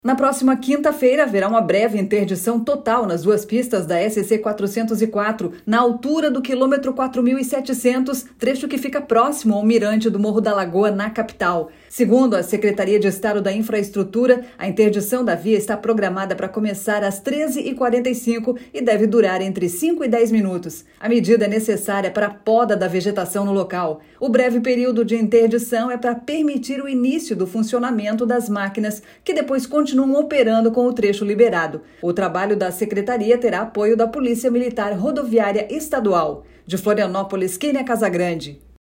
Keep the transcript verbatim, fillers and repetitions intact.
Na próxima quinta-feira, haverá uma breve interdição total nas duas pistas da S C quatrocentos e quatro, na altura do quilômetro quatro mil e setecentos, trecho que fica próximo ao mirante do Morro da Lagoa, na capital. Segundo a Secretaria de Estado da Infraestrutura, a interdição da via está programada para começar às treze e quarenta e cinco e deve durar entre cinco e dez minutos. A medida é necessária para a poda da vegetação no local. O breve período de interdição é para permitir o início do funcionamento das máquinas, que depois continuam continuam operando com o trecho liberado. O trabalho da Secretaria terá apoio da Polícia Militar Rodoviária Estadual. De Florianópolis, Kênia Casagrande.